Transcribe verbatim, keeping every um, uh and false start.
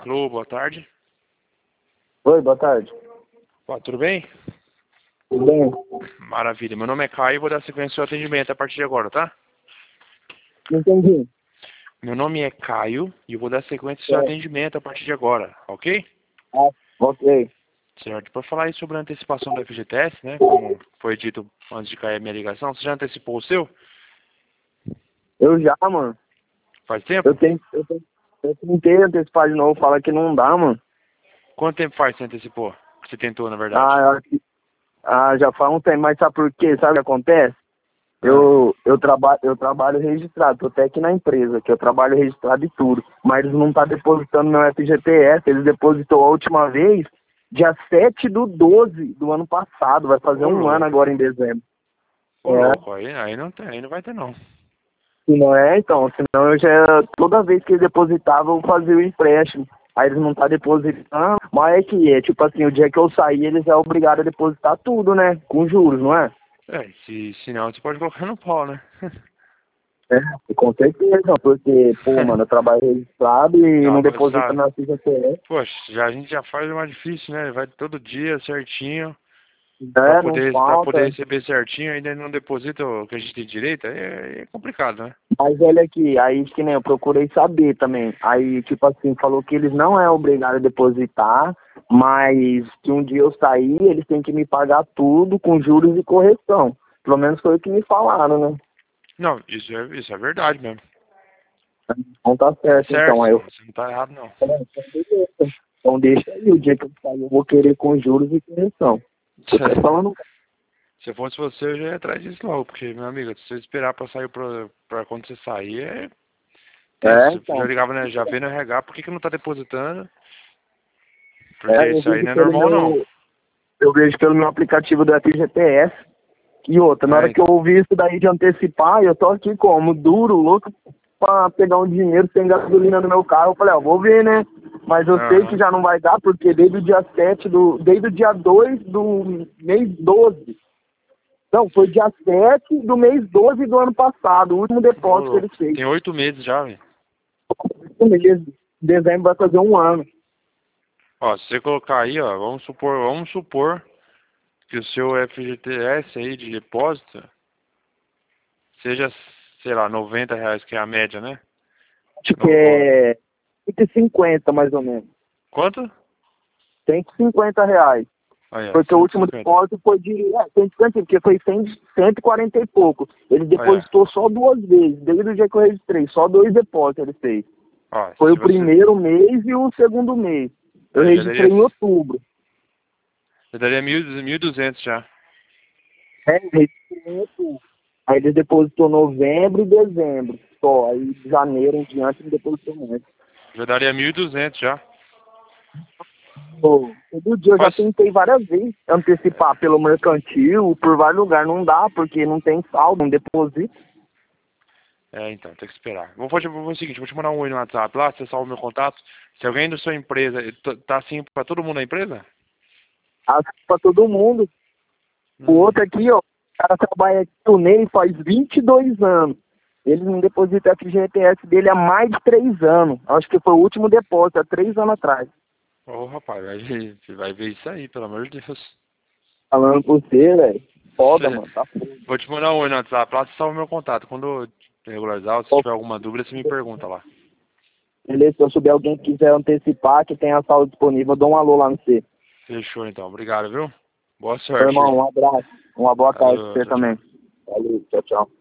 Alô, boa tarde. Oi, boa tarde. Pô, tudo bem? Tudo bem? Maravilha. Meu nome é Caio e vou dar sequência ao seu atendimento a partir de agora, tá? Não entendi. Meu nome é Caio e eu vou dar sequência ao seu É. atendimento a partir de agora, ok? Ah, ok. Certo. Para falar aí sobre a antecipação do F G T S, né? Como foi dito antes de cair a minha ligação, você já antecipou o seu? Eu já, mano. Faz tempo? Eu tenho, eu tenho, eu tentei antecipar de novo, fala que não dá, mano. Quanto tempo faz que você antecipou? Que você tentou, na verdade? Ah, eu acho que, ah, já faz um tempo, mas sabe por quê? Sabe o que acontece? Ah, Eu, eu, traba, eu trabalho registrado, tô até aqui na empresa, que eu trabalho registrado e tudo, mas eles não tá depositando meu F G T S, eles depositou a última vez dia sete do doze do ano passado, vai fazer ô um ano louco. agora em dezembro. Ô É. louco, aí, aí, não tem, aí não vai ter não. Se não é, então, senão eu já, toda vez que eles depositavam, eu fazia o empréstimo. Aí eles não tá depositando, mas é que é, tipo assim, o dia que eu sair, eles é obrigado a depositar tudo, né? Com juros, não é? É, se, se não, você pode colocar no pau, né? É, com certeza, porque, pô, mano, eu trabalho registrado e Não, não mas deposita sabe, na F G T S, poxa, já, a gente já faz o mais difícil, né? Vai todo dia certinho, pra né? Não poder, pra poder falta. receber certinho, ainda não deposita o que a gente tem direito, aí é, é complicado, né? Mas olha aqui, aí que nem eu procurei saber também. Aí, tipo assim, falou que eles não é obrigado a depositar, mas que um dia eu sair, eles têm que me pagar tudo com juros e correção. Pelo menos foi o que me falaram, né? Não, isso é, isso é verdade mesmo. Então tá Tá certo, certo, então. Aí você eu não, você não tá errado, não. falei, então beleza. Então deixa aí, o dia que eu sair eu vou querer com juros e correção. Tô até falando. Se eu fosse você, eu já ia atrás disso logo, porque, meu amigo, se você esperar pra sair pra, pra quando você sair, é É, tenso. Você já então. ligava, né? Já vê no R H, por que que não tá depositando? É, Porque eu isso aí vejo não é pelo normal, não. meu. Eu vejo pelo meu aplicativo do F G T S. E outra, na É, hora que eu então. ouvi isso daí de antecipar, eu tô aqui como? Duro, louco, pra pegar um dinheiro sem gasolina no meu carro. Eu falei, ó, vou ver, né? Mas eu sei que Aham. já não vai dar, porque desde o dia sete do. Desde o dia dois do mês doze. Não, foi dia sete do mês doze do ano passado, o último Ô, depósito que ele louco. fez. Tem oito meses já, velho. Um mês, dezembro vai fazer um ano. Ó, se você colocar aí, ó, vamos supor, vamos supor que o seu F G T S aí de depósito seja, sei lá, noventa reais, que é a média, né? Acho que No- ó, é cento e cinquenta mais ou menos. quanto? cento e cinquenta reais. Aí, ó, Porque o cento e último cinquenta. depósito foi de é, cento e cinquenta, porque foi cem, cento e quarenta e pouco. Ele Aí, ó. depositou só duas vezes, desde o dia que eu registrei, só dois depósitos ele fez. Ó, Foi se o você... primeiro mês e o segundo mês. Eu Aí, já daria, registrei em outubro. já daria mil, mil e duzentos já. É, eu registrei em outubro. Aí ele depositou novembro e dezembro. Só, aí de janeiro em diante ele depositou mais. Já daria mil e duzentos já. Pô, todo dia eu já Faz... tentei várias vezes antecipar pelo mercantil, por vários lugares. Não dá, porque não tem saldo, não deposita. É, então, tem que esperar. Vou fazer, vou fazer o seguinte, vou te mandar um oi no WhatsApp lá, você salva o meu contato. Se alguém da sua empresa, t- tá assim pra todo mundo da empresa? Acho que pra todo mundo. O Hum. outro aqui, ó, o cara trabalha aqui no Ney faz vinte e dois anos. Ele não deposita F G T S dele há mais de três anos. Acho que foi o último depósito, há três anos atrás. Ô, rapaz, vai ver, você vai ver isso aí, pelo amor de Deus. Falando por você, velho. Foda, mano. Tá foda. Vou te mandar um oi no WhatsApp lá, você salva o meu contato. Quando eu regularizar, ou se Ó, tiver alguma dúvida, você me pergunta lá. beleza, se eu souber alguém que quiser antecipar, que tem a sala disponível, eu dou um alô lá no C. Fechou então, obrigado, viu? Boa Meu sorte irmão, aí. um abraço. Uma boa tarde pra Falou, você tchau, tchau. também. Valeu, tchau, tchau.